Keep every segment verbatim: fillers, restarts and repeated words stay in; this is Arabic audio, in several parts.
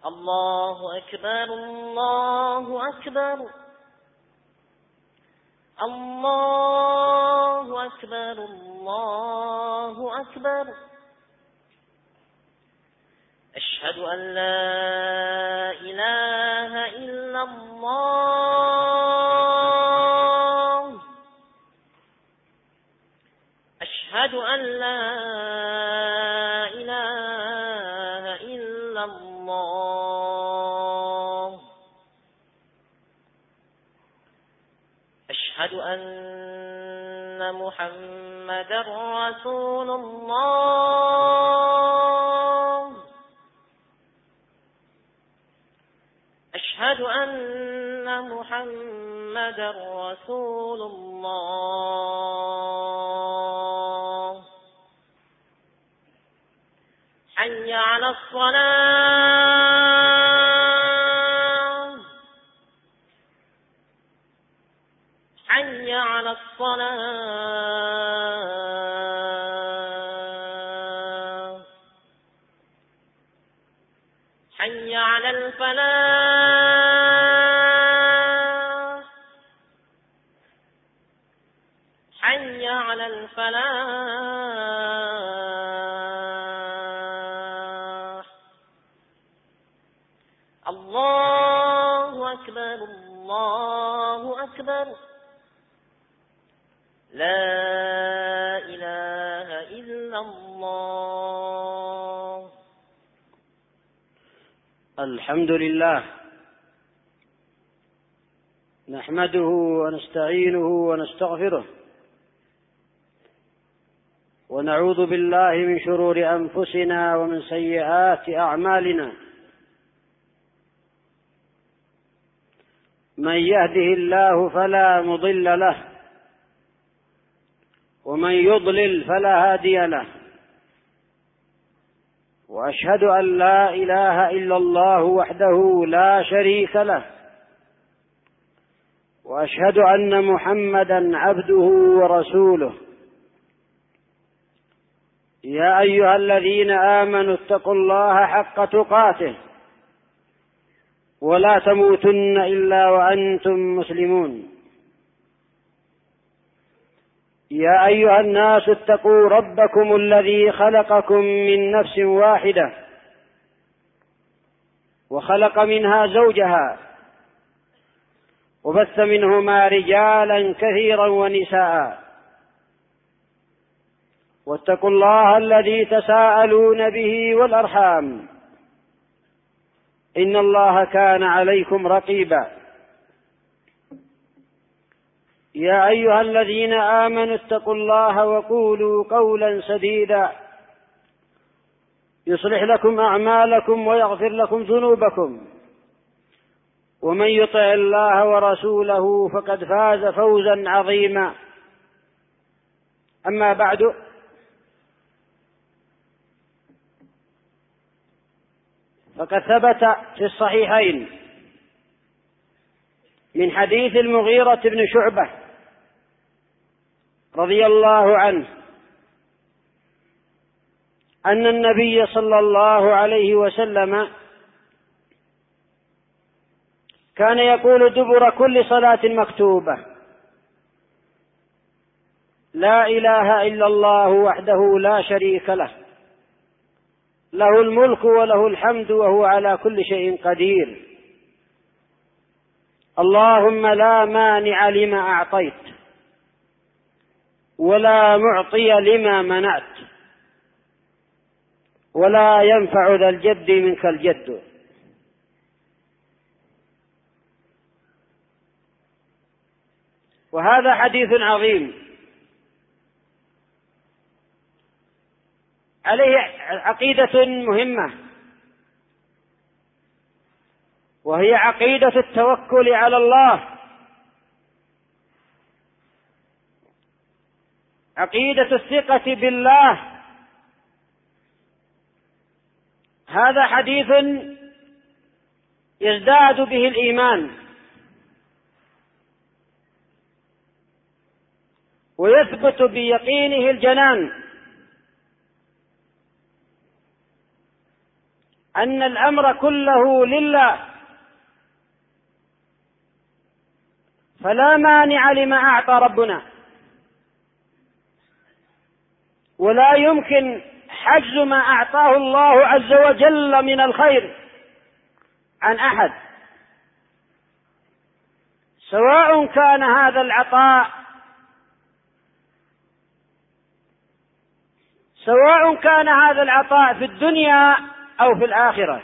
الله أكبر الله أكبر الله أكبر الله أكبر. أشهد أن لا إله إلا الله أشهد أن لا إله إلا الله أشهد أن محمدا رسول الله أشهد أن محمدا رسول الله. حي على الصلاة حي على الصلاة حي على الفلاح حي على الفلاح. الله أكبر الله أكبر. لا إله إلا الله. الحمد لله نحمده ونستعينه ونستغفره ونعوذ بالله من شرور أنفسنا ومن سيئات أعمالنا. من يهده الله فلا مضل له ومن يضلل فلا هادي له. وأشهد أن لا إله إلا الله وحده لا شريك له وأشهد أن محمدا عبده ورسوله. يا أيها الذين آمنوا اتقوا الله حق تقاته ولا تموتن إلا وأنتم مسلمون. يا أيها الناس اتقوا ربكم الذي خلقكم من نفس واحدة وخلق منها زوجها وبث منهما رجالا كثيرا ونساء. واتقوا الله الذي تساءلون به والأرحام إن الله كان عليكم رقيبا. يا أيها الذين آمنوا اتقوا الله وقولوا قولا سديدا يصلح لكم أعمالكم ويغفر لكم ذنوبكم ومن يطع الله ورسوله فقد فاز فوزا عظيما. أما بعد، فقد ثبت في الصحيحين من حديث المغيرة بن شعبة رضي الله عنه أن النبي صلى الله عليه وسلم كان يقول دبر كل صلاة مكتوبة: لا إله إلا الله وحده لا شريك له له الملك وله الحمد وهو على كل شيء قدير. اللهم لا مانع لما أعطيت ولا معطي لما منعت ولا ينفع ذا الجد منك الجد. وهذا حديث عظيم عليه عقيدة مهمة، وهي عقيدة التوكل على الله، عقيدة الثقة بالله. هذا حديث يزداد به الإيمان ويثبت بيقينه الجنان أن الأمر كله لله، فلا مانع لما أعطى ربنا، ولا يمكن حجز ما أعطاه الله عز وجل من الخير عن أحد، سواء كان هذا العطاء سواء كان هذا العطاء في الدنيا أو في الآخرة.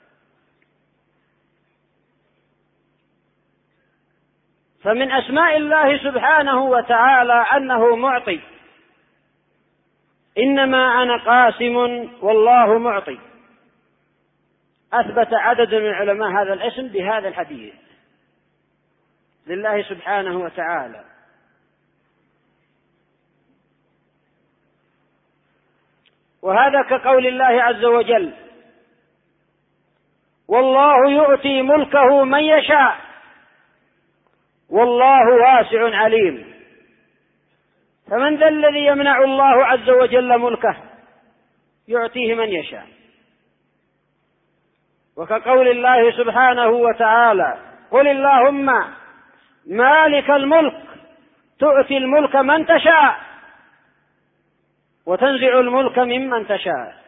فمن أسماء الله سبحانه وتعالى أنه معطي، إنما أنا قاسم والله معطي. أثبت عدد من العلماء هذا الاسم بهذا الحديث لله سبحانه وتعالى. وهذا كقول الله عز وجل: والله يؤتي ملكه من يشاء والله واسع عليم. فمن ذا الذي يمنع الله عز وجل ملكه؟ يعطيه من يشاء. وكقول الله سبحانه وتعالى: قل اللهم مالك الملك تؤتي الملك من تشاء وتنزع الملك ممن تشاء.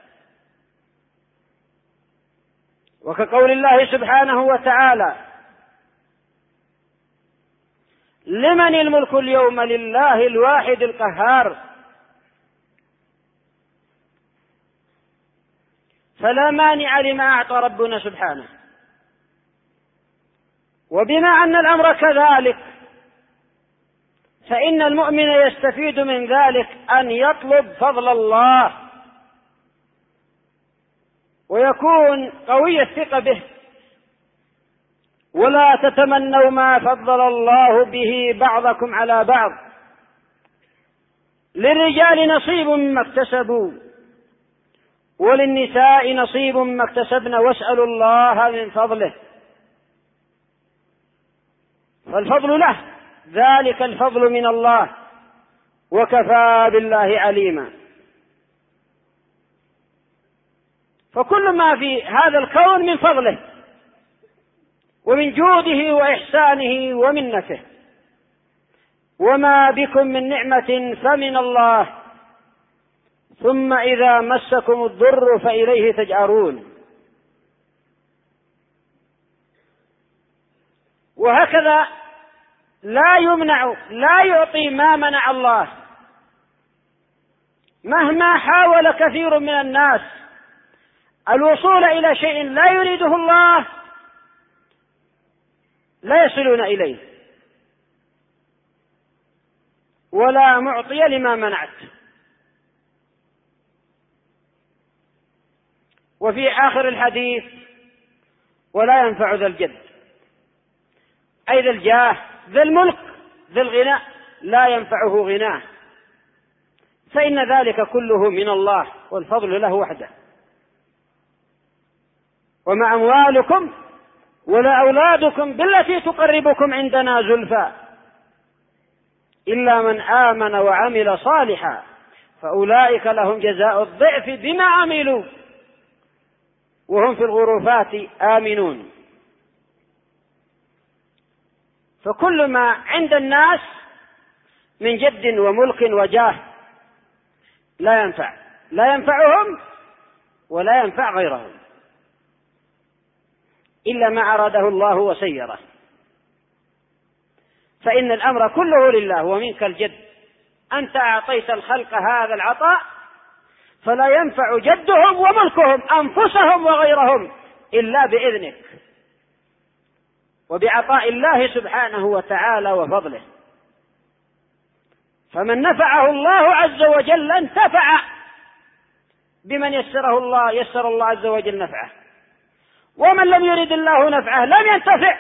وكقول الله سبحانه وتعالى: لمن الملك اليوم؟ لله الواحد القهار. فلا مانع لما أعطى ربنا سبحانه. وبما أن الأمر كذلك، فإن المؤمن يستفيد من ذلك أن يطلب فضل الله ويكون قوي الثقة به، ولا تتمنوا ما فضل الله به بعضكم على بعض، للرجال نصيب مما اكتسبوا وللنساء نصيب مما اكتسبن واسألوا الله من فضله. فالفضل له، ذلك الفضل من الله، وكفى بالله عليما. فكل ما في هذا الكون من فضله ومن جوده وإحسانه ومنته، وما بكم من نعمة فمن الله، ثم إذا مسكم الضر فإليه تجأرون. وهكذا لا يمنع لا يعطي ما منع الله، مهما حاول كثير من الناس الوصول إلى شيء لا يريده الله لا يصلون إليه، ولا معطي لما منعت. وفي آخر الحديث: ولا ينفع ذا الجد، أي ذا الجاه ذا الملك ذا الغنى، لا ينفعه غناه، فإن ذلك كله من الله والفضل له وحده. وما أموالكم ولا أولادكم بالتي تقربكم عندنا زلفى إلا من آمن وعمل صالحا فأولئك لهم جزاء الضعف بما عملوا وهم في الغرفات آمنون. فكل ما عند الناس من جد وملك وجاه لا ينفع لا ينفعهم ولا ينفع غيرهم إلا ما أراده الله وسيره، فإن الأمر كله لله ومنك الجد. أنت أعطيت الخلق هذا العطاء فلا ينفع جدهم وملكهم أنفسهم وغيرهم إلا بإذنك وبعطاء الله سبحانه وتعالى وفضله. فمن نفعه الله عز وجل انتفع بمن يسره الله يسر الله عز وجل نفعه، ومن لم يرد الله نفعه لم ينتفع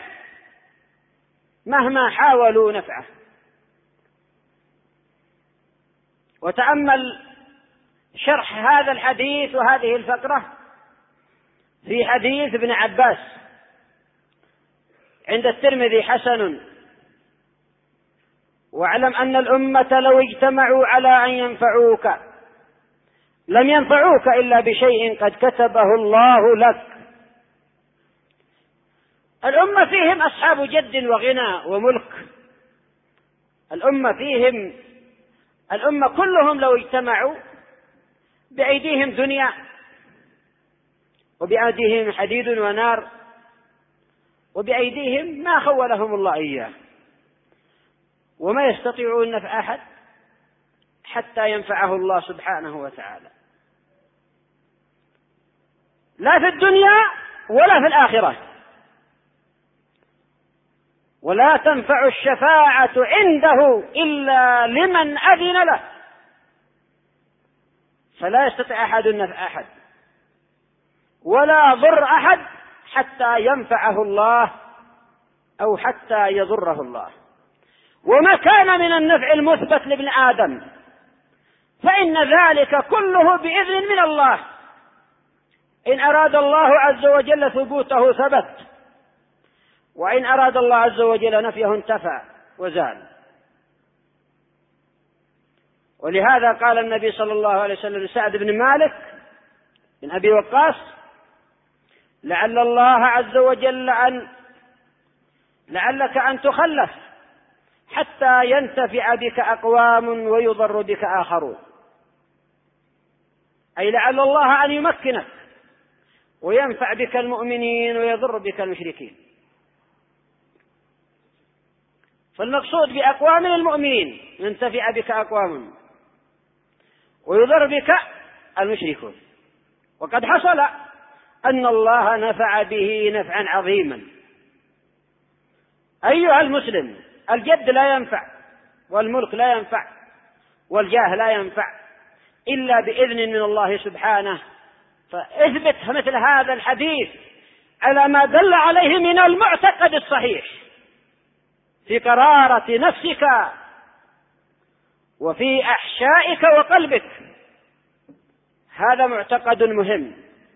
مهما حاولوا نفعه. وتأمل شرح هذا الحديث وهذه الفقرة في حديث ابن عباس عند الترمذي حسن: واعلم أن الأمة لو اجتمعوا على أن ينفعوك لم ينفعوك إلا بشيء قد كتبه الله لك الأمة فيهم أصحاب جد وغنى وملك. الأمة فيهم الأمة كلهم لو اجتمعوا بأيديهم دنيا وبأيديهم حديد ونار وبأيديهم ما خولهم الله إياه، وما يستطيعون نفع أحد حتى ينفعه الله سبحانه وتعالى، لا في الدنيا ولا في الآخرة. ولا تنفع الشفاعة عنده إلا لمن أذن له، فلا يستطيع أحد نفع أحد ولا ضر أحد حتى ينفعه الله أو حتى يضره الله. وما كان من النفع المثبت لابن آدم فإن ذلك كله بإذن من الله. إن أراد الله عز وجل ثبوته ثبت، وإن أراد الله عز وجل نفيه انتفى وزال. ولهذا قال النبي صلى الله عليه وسلم لسعد بن مالك بن أبي وقاص: لعل الله عز وجل أن لعلك أن تخلف حتى ينتفع بك أقوام ويضر بك آخرون، أي لعل الله أن يمكنك وينفع بك المؤمنين ويضر بك المشركين. فالمقصود بأقوام المؤمنين ينتفع بك أقوام ويضر بك المشركون. وقد حصل أن الله نفع به نفعا عظيما. أيها المسلم، الجد لا ينفع والملك لا ينفع والجاه لا ينفع إلا بإذن من الله سبحانه. فاثبت مثل هذا الحديث على ما دل عليه من المعتقد الصحيح في قرارة نفسك وفي أحشائك وقلبك. هذا معتقد مهم.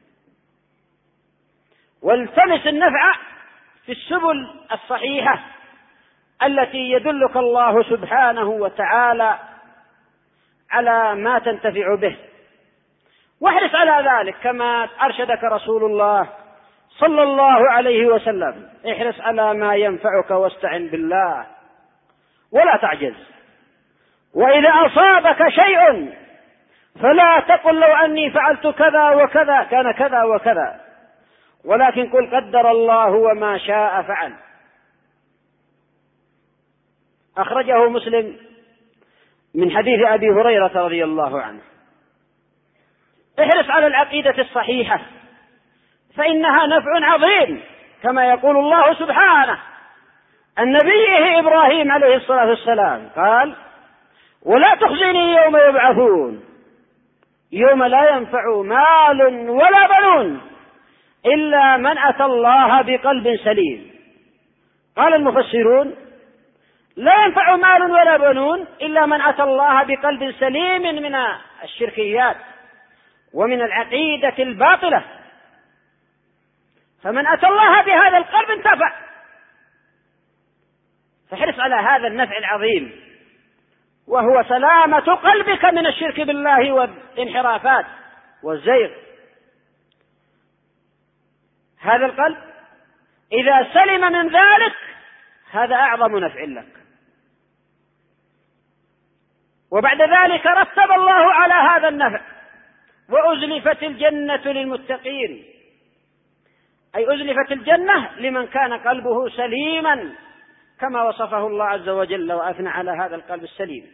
والتمس النفع في السبل الصحيحة التي يدلك الله سبحانه وتعالى على ما تنتفع به، واحرص على ذلك كما أرشدك رسول الله صلى الله عليه وسلم: احرص على ما ينفعك واستعن بالله ولا تعجز. وإذا أصابك شيء فلا تقل لو أني فعلت كذا وكذا كان كذا وكذا، ولكن قل قدر الله وما شاء فعل. أخرجه مسلم من حديث أبي هريرة رضي الله عنه. احرص على العقيدة الصحيحة فإنها نفع عظيم، كما يقول الله سبحانه عن نبيه إبراهيم عليه الصلاة والسلام قال: ولا تخزني يوم يبعثون يوم لا ينفع مال ولا بنون إلا من أتى الله بقلب سليم. قال المفسرون: لا ينفع مال ولا بنون إلا من أتى الله بقلب سليم من الشركيات ومن العقيدة الباطلة. فمن أتى الله بهذا القلب انتفع. فاحرص على هذا النفع العظيم، وهو سلامة قلبك من الشرك بالله والانحرافات والزيغ. هذا القلب إذا سلم من ذلك هذا أعظم نفع لك. وبعد ذلك رتب الله على هذا النفع: وأزلفت الجنة للمتقين، أي أزلفت الجنة لمن كان قلبه سليما كما وصفه الله عز وجل وأثنى على هذا القلب السليم.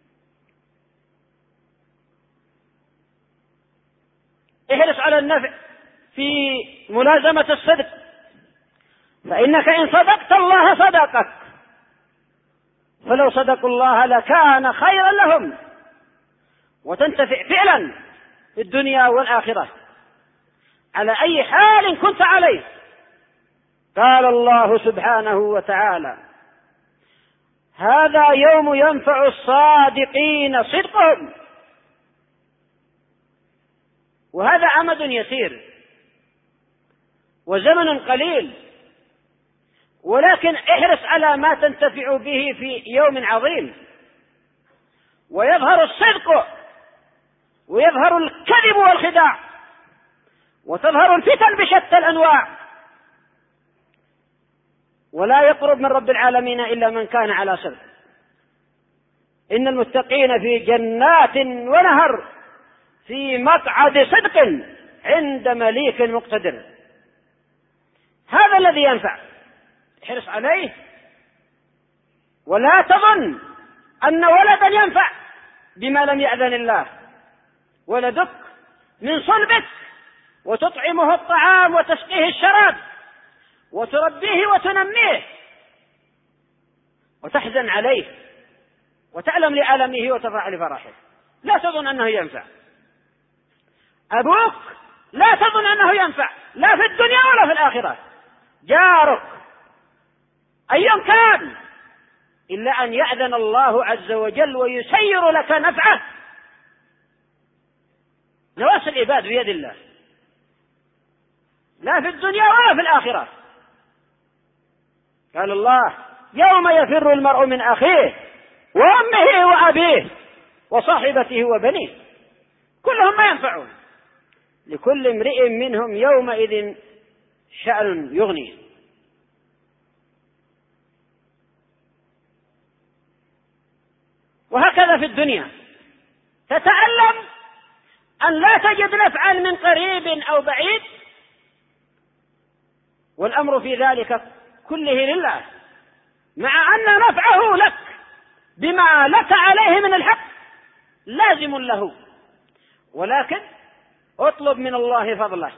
احرص على النفع في ملازمة الصدق، فإنك إن صدقت الله صدقك، فلو صدقوا الله لكان خيرا لهم، وتنتفع فعلا في الدنيا والآخرة على أي حال كنت عليه. قال الله سبحانه وتعالى: هذا يوم ينفع الصادقين صدقهم. وهذا عمد يسير وزمن قليل، ولكن احرص على ما تنتفع به في يوم عظيم، ويظهر الصدق ويظهر الكذب والخداع، وتظهر الفتن بشتى الأنواع. ولا يقرب من رب العالمين إلا من كان على صدق. إن المتقين في جنات ونهر في مقعد صدق عند مليك مقتدر. هذا الذي ينفع، احرص عليه، ولا تظن أن ولدا ينفع بما لم يأذن الله. ولدك من صلبك وتطعمه الطعام وتسقيه الشراب وتربيه وتنميه وتحزن عليه وتعلم لألمه وتفرح لفرحه، لا تظن أنه ينفع. أبوك لا تظن أنه ينفع لا في الدنيا ولا في الآخرة. جارك أي كان إلا أن يأذن الله عز وجل ويسير لك نفعه. نواصي العباد بيد الله لا في الدنيا ولا في الآخرة. قال الله: يوم يفر المرء من أخيه وأمه وأبيه وصاحبته وبنيه كلهم ما ينفعون، لكل امرئ منهم يومئذ شأن يغنيه. وهكذا في الدنيا تتعلم أن لا تجد نفعا من قريب أو بعيد، والأمر في ذلك كله لله، مع أن نفعه لك بما لك عليه من الحق لازم له، ولكن اطلب من الله فضله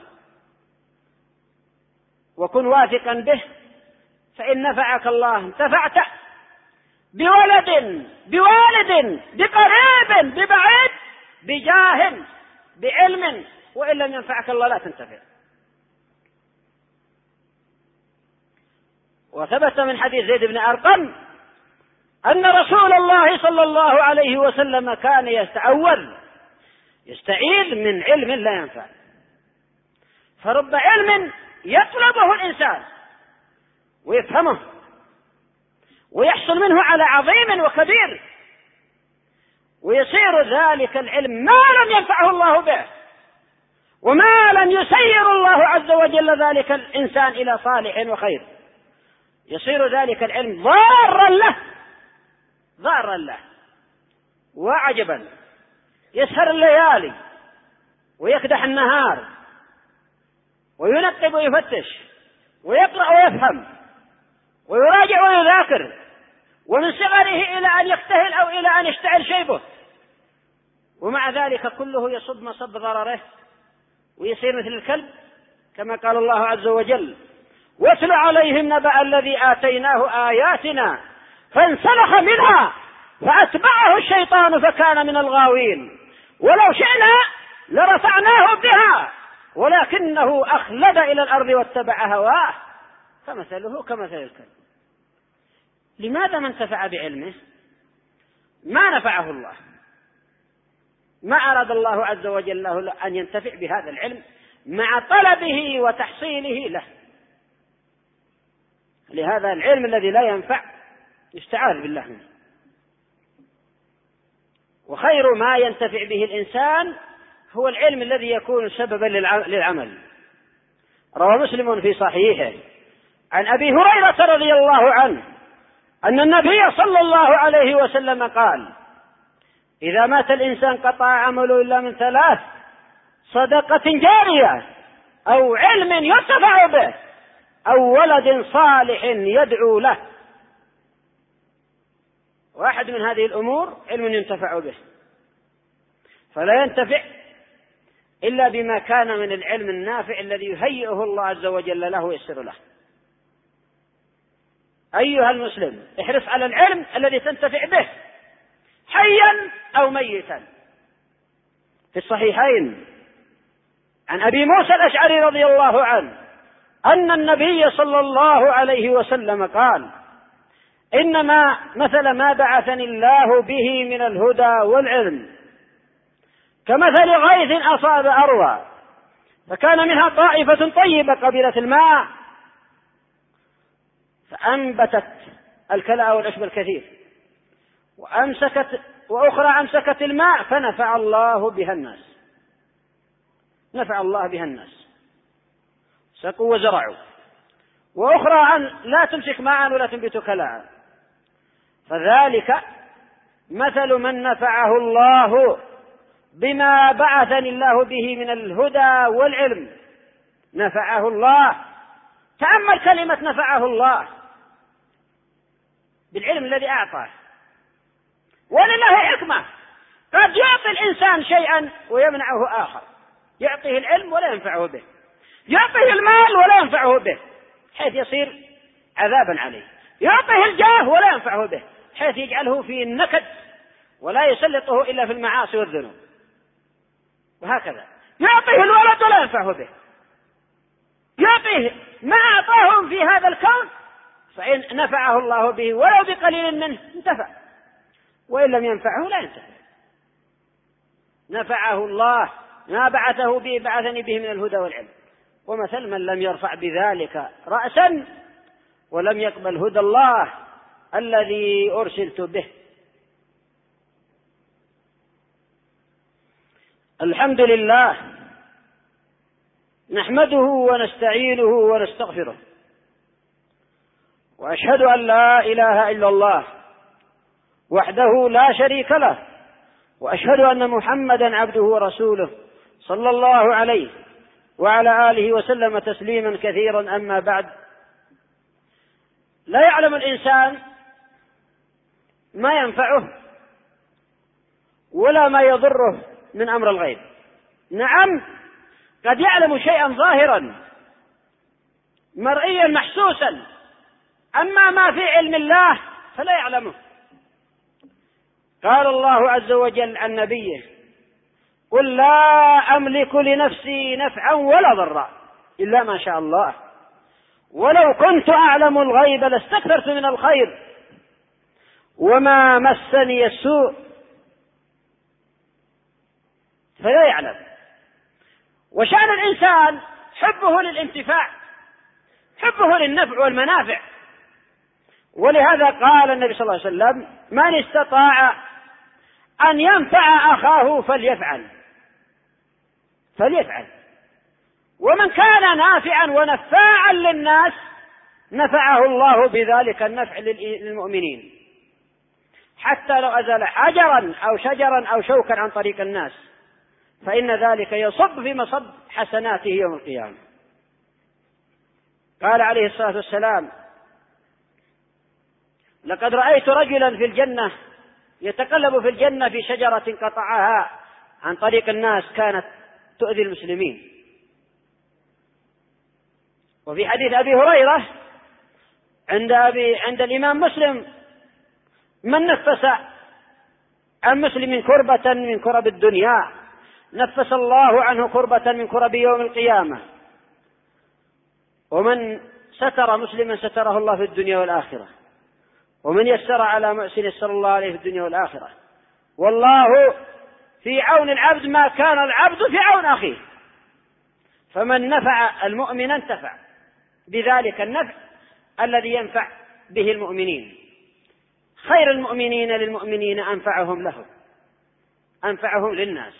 وكن واثقا به، فإن نفعك الله انتفعت بولد بوالد بقريب ببعيد بجاه بعلم، وإن لم ينفعك الله لا تنتفع. وثبت من حديث زيد بن أرقم أن رسول الله صلى الله عليه وسلم كان يتعوذ يستعيذ من علم لا ينفع، فرب علم يطلبه الإنسان ويفهمه ويحصل منه على عظيم وكبير، ويصير ذلك العلم ما لم ينفعه الله به، وما لم يسير الله عز وجل ذلك الإنسان إلى صالح وخير، يصير ذلك العلم ضارا له ضارا له. وعجبا، يسهر الليالي ويكدح النهار وينقب ويفتش ويقرأ ويفهم ويراجع ويذاكر، ومن صغره إلى أن يكتهل أو إلى أن يشتعل شيبه، ومع ذلك كله يصب مصب ضرره ويصير مثل الكلب، كما قال الله عز وجل: واتل عليهم نبأ الذي آتيناه آياتنا فانسلخ منها فأتبعه الشيطان فكان من الغاوين ولو شئنا لرفعناه بها ولكنه أخلد إلى الأرض واتبع هواه فمثله كمثل الكلب. لماذا ما انتفع بعلمه؟ ما نفعه الله، ما أراد الله عز وجل له أن ينتفع بهذا العلم مع طلبه وتحصيله له. لهذا العلم الذي لا ينفع يستعاذ بالله منه. وخير ما ينتفع به الإنسان هو العلم الذي يكون سببا للعمل. روى مسلم في صحيحه عن أبي هريرة رضي الله عنه أن النبي صلى الله عليه وسلم قال: إذا مات الإنسان قطع عمله إلا من ثلاث: صدقة جارية أو علم ينتفع به أو ولد صالح يدعو له. واحد من هذه الأمور علم ينتفع به، فلا ينتفع إلا بما كان من العلم النافع الذي يهيئه الله عز وجل له ويسر له. أيها المسلم، احرص على العلم الذي تنتفع به حيا أو ميتا. في الصحيحين عن أبي موسى الأشعري رضي الله عنه أن النبي صلى الله عليه وسلم قال: إنما مثل ما بعثني الله به من الهدى والعلم كمثل غيث أصاب أرضا فكان منها طائفة طيبة قبيلة الماء فأنبتت الكلاء والعشب الكثير، وأمسكت وأخرى أمسكت الماء فنفع الله بها الناس نفع الله بها الناس سقوا وزرعوا وأخرى أن لا تمسك ماء ولا تنبت كلاء. فذلك مثل من نفعه الله بما بعثني الله به من الهدى والعلم. نفعه الله، تأمل كلمة نفعه الله، بالعلم الذي أعطاه. ولله حكمة، قد يعطي الإنسان شيئا ويمنعه آخر، يعطيه العلم ولا ينفعه به، يعطيه المال ولا ينفعه به حيث يصير عذابا عليه، يعطيه الجاه ولا ينفعه به حيث يجعله في النكد ولا يسلطه إلا في المعاصي والذنوب، وهكذا يعطيه الولد ولا ينفعه به، يعطيه ما أعطاهم في هذا الكون، فإن نفعه الله به ولو بقليل منه انتفع، وإن لم ينفعه لا ينتفع. نفعه الله ما بعثه به بعثني به من الهدى والعلم. ومثل من لم يرفع بذلك رأسا ولم يقبل هدى الله الذي أرسلت به. الحمد لله نحمده ونستعينه ونستغفره، وأشهد أن لا إله إلا الله وحده لا شريك له، وأشهد أن محمدا عبده ورسوله صلى الله عليه وعلى آله وسلم تسليما كثيرا. أما بعد، لا يعلم الإنسان ما ينفعه ولا ما يضره من أمر الغيب. نعم، قد يعلم شيئا ظاهرا مرئيا محسوسا، أما ما في علم الله فلا يعلمه. قال الله عز وجل عن نبيه: قل لا أملك لنفسي نفعا ولا ضرا إلا ما شاء الله، ولو كنت أعلم الغيب لاستكثرت من الخير وما مسني السوء. فلا يعلم. وشأن الإنسان حبه للانتفاع، حبه للنفع والمنافع. ولهذا قال النبي صلى الله عليه وسلم: من استطاع أن ينفع أخاه فليفعل فليفعل ومن كان نافعا ونفاعا للناس نفعه الله بذلك النفع للمؤمنين، حتى لو أزال حجرا أو شجرا أو شوكا عن طريق الناس، فإن ذلك يصب في مصب حسناته يوم القيامة. قال عليه الصلاة والسلام: لقد رأيت رجلا في الجنة يتقلب في الجنة في شجرة قطعها عن طريق الناس كانت تؤذي المسلمين. وفي حديث أبي هريرة عند, أبي عند الإمام مسلم: من نفس عن مسلم كربة من كرب الدنيا نفس الله عنه كربة من كرب يوم القيامة، ومن ستر مسلما ستره الله في الدنيا والآخرة، ومن يسر على محسن يسر الله عليه في الدنيا والآخرة، والله في عون العبد ما كان العبد في عون أخيه. فمن نفع المؤمن انتفع بذلك النفع الذي ينفع به المؤمنين. خير المؤمنين للمؤمنين أنفعهم لهم، أنفعهم للناس.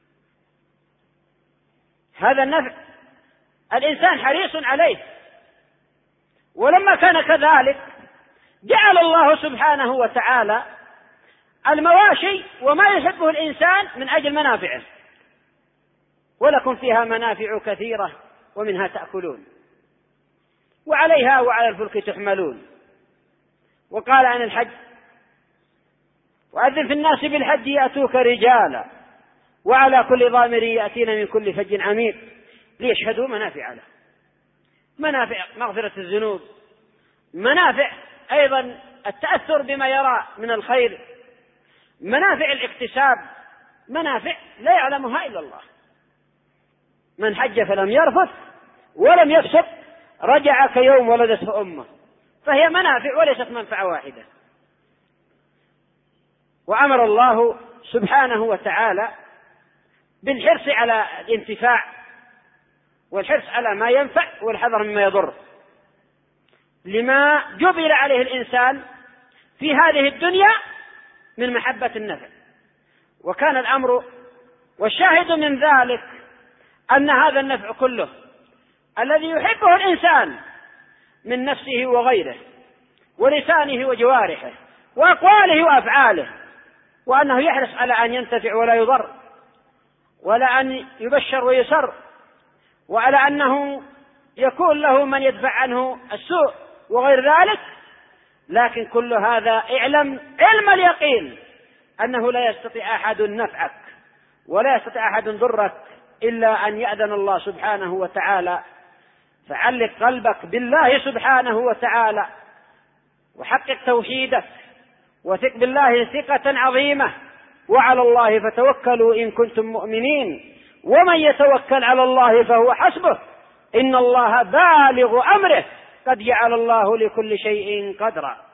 هذا النفع الإنسان حريص عليه، ولما كان كذلك جعل الله سبحانه وتعالى المواشي وما يحبه الإنسان من أجل منافعه، ولكم فيها منافع كثيرة ومنها تأكلون وعليها وعلى الفلك تحملون. وقال عن الحج: وأذن في الناس بالحج يأتوك رجالا وعلى كل ضامر يأتين من كل فج عميق ليشهدوا منافع له. منافع مغفرة الذنوب، منافع أيضا التأثر بما يرى من الخير، منافع الاكتساب، منافع لا يعلمها إلا الله. من حج فلم يرفث ولم يفسق رجع كيوم ولدته أمه. فهي منافع وليست منفعة واحدة. وأمر الله سبحانه وتعالى بالحرص على الانتفاع والحرص على ما ينفع والحذر مما يضر، لما جبل عليه الإنسان في هذه الدنيا من محبة النفع. وكان الأمر والشاهد من ذلك أن هذا النفع كله الذي يحبه الإنسان من نفسه وغيره ولسانه وجوارحه وأقواله وأفعاله، وأنه يحرص على أن ينتفع ولا يضر، ولا أن يبشر ويسر، وعلى أنه يكون له من يدفع عنه السوء وغير ذلك. لكن كل هذا اعلم علم اليقين أنه لا يستطيع أحد نفعك ولا يستطيع أحد ضرك إلا أن يأذن الله سبحانه وتعالى. فعلق قلبك بالله سبحانه وتعالى وحقق توحيدك وثق بالله ثقة عظيمة، وعلى الله فتوكلوا إن كنتم مؤمنين، ومن يتوكل على الله فهو حسبه إن الله بالغ أمره قد جعل الله لكل شيء قدرا.